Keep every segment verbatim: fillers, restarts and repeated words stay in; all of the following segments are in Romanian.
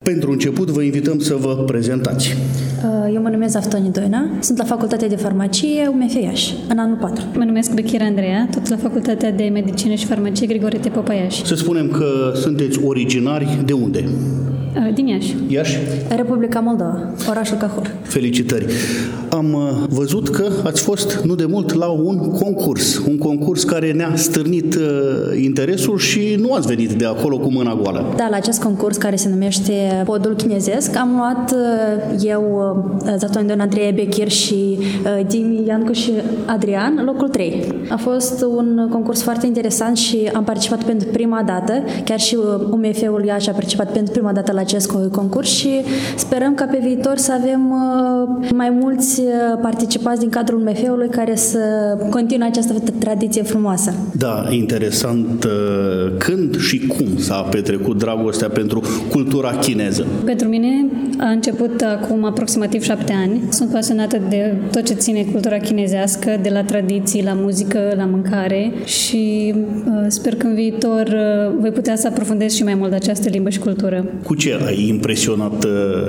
Pentru început, vă invităm să vă prezentați. Eu mă numesc Aftoni Doina, sunt la Facultatea de Farmacie U M F Iași, în anul patru. Mă numesc Bechira Andreea, tot la Facultatea de Medicină și Farmacie Grigore Tepopa Iași. Să spunem că sunteți originari de unde? Din Iași. Iași? Republica Moldova, orașul Cahor. Felicitări! Am văzut că ați fost nu de mult la un concurs, un concurs care ne-a stârnit interesul și nu ați venit de acolo cu mâna goală. Da, la acest concurs care se numește Podul Chinezesc am luat eu, Aftoni Doina, Andreea, Bechir și Dimi, Iancu și Adrian locul trei. A fost un concurs foarte interesant și am participat pentru prima dată, chiar și U M F-ul Iași a participat pentru prima dată la acest concurs și sperăm ca pe viitor să avem mai mulți participați din cadrul U M F-ului care să continue această tradiție frumoasă. Da, interesant. Când și cum s-a petrecut dragostea pentru cultura chineză? Pentru mine a început acum aproximativ șapte ani. Sunt pasionată de tot ce ține cultura chinezească, de la tradiții, la muzică, la mâncare și sper că în viitor voi putea să aprofundez și mai mult această limbă și cultură. Cu ce ai impresionat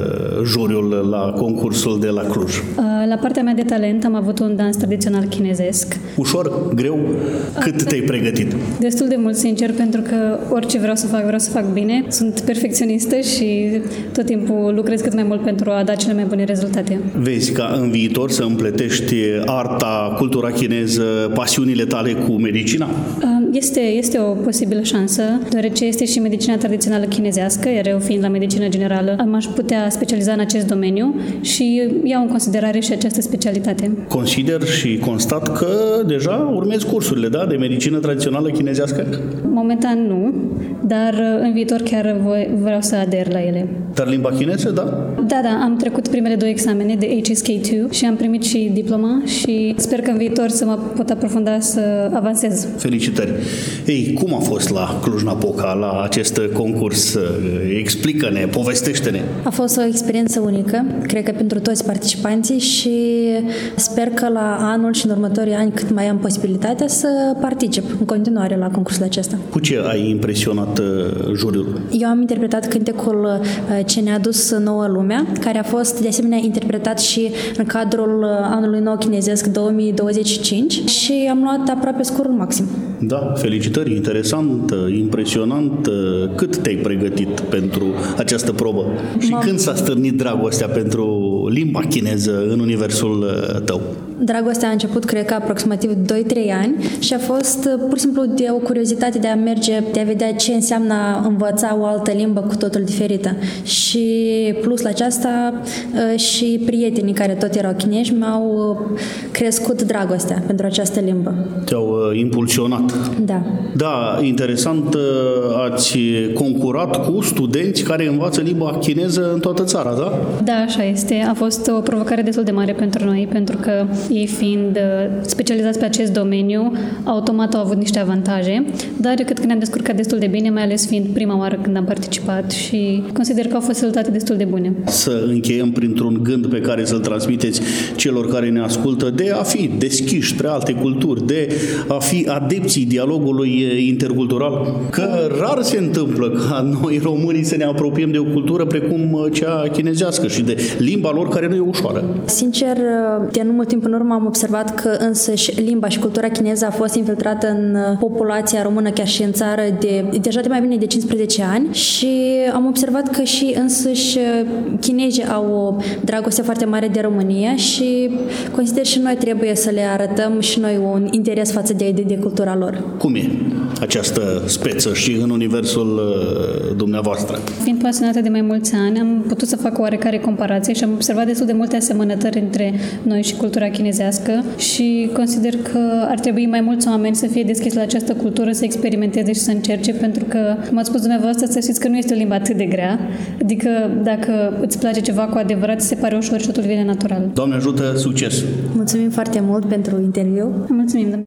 juriul la concursul de la Cluj? La partea mea de talent am avut un dans tradițional chinezesc. Ușor? Greu? Cât te-ai pregătit? Destul de mult, sincer, pentru că orice vreau să fac, vreau să fac bine. Sunt perfecționistă și tot timpul lucrez cât mai mult pentru a da cele mai bune rezultate. Vezi ca în viitor să împletești arta, cultura chineză, pasiunile tale cu medicina? Este, este o posibilă șansă, deoarece este și medicina tradițională chinezească, iar eu fiind la medicină generală, m-aș putea specializa în acest domeniu și iau în considerare și această specialitate. Consider și constat că deja urmezi cursurile, da, de medicină tradițională chinezească? Momentan nu, dar în viitor chiar voi, vreau să ader la ele. Dar limba chineză, da? Da, da, am trecut primele două examene de H S K doi și am primit și diploma și sper că în viitor să mă pot aprofunda să avansez. Felicitări! Ei, cum a fost la Cluj-Napoca, la acest concurs? Explică-ne, povestește-ne! A fost o experiență unică, cred că pentru toți participanții și sper că la anul și în următorii ani, cât mai am posibilitatea, să particip în continuare la concursul acesta. Cu ce ai impresionat juriul? Eu am interpretat cântecul Ce ne-a dus nouă lumea, care a fost de asemenea interpretat și în cadrul anului nou chinezesc două mii douăzeci și cinci și am luat aproape scorul maxim. Da, felicitări, interesant, impresionant. Cât te-ai pregătit pentru această probă? Și când s-a stârnit dragostea pentru limba chineză în universul tău? Dragostea a început, cred că, aproximativ doi trei ani și a fost pur și simplu de o curiozitate de a merge, de a vedea ce înseamnă a învăța o altă limbă cu totul diferită. Și plus la aceasta și prietenii care tot erau chinezi mi-au crescut dragostea pentru această limbă. Te-au impulsionat. Da. Da, interesant, ați concurat cu studenți care învață limba chineză în toată țara, da? Da, așa este. A fost o provocare destul de mare pentru noi, pentru că ei fiind specializați pe acest domeniu, automat au avut niște avantaje, dar eu cred că ne-am descurcat destul de bine, mai ales fiind prima oară când am participat și consider că au fost rezultate destul de bune. Să încheiem printr-un gând pe care să-l transmiteți celor care ne ascultă de a fi deschiși spre alte culturi, de a fi adepții dialogului intercultural, că rar se întâmplă ca noi românii să ne apropiem de o cultură precum cea chinezească și de limba lor care nu e ușoară. Sincer, de nu mult timp în urmă am observat că însăși limba și cultura chineză a fost infiltrată în populația română, chiar și în țară, de, deja de mai bine de cincisprezece ani și am observat că și însăși chinezii au o dragoste foarte mare de România și consider și noi trebuie să le arătăm și noi un interes față de, de, de cultura lor. Cum e această speță și în universul dumneavoastră? Fiind pasionată de mai mulți ani, am putut să fac o oarecare comparație și am observat destul de multe asemănătări între noi și cultura chinezească și consider că ar trebui mai mulți oameni să fie deschiși la această cultură, să experimenteze și să încerce, pentru că, cum ați spus dumneavoastră, să știți că nu este o limbă atât de grea, adică dacă îți place ceva cu adevărat, se pare ușor și totul vine natural. Doamne ajută, succes! Mulțumim foarte mult pentru interviu! Mulțumim!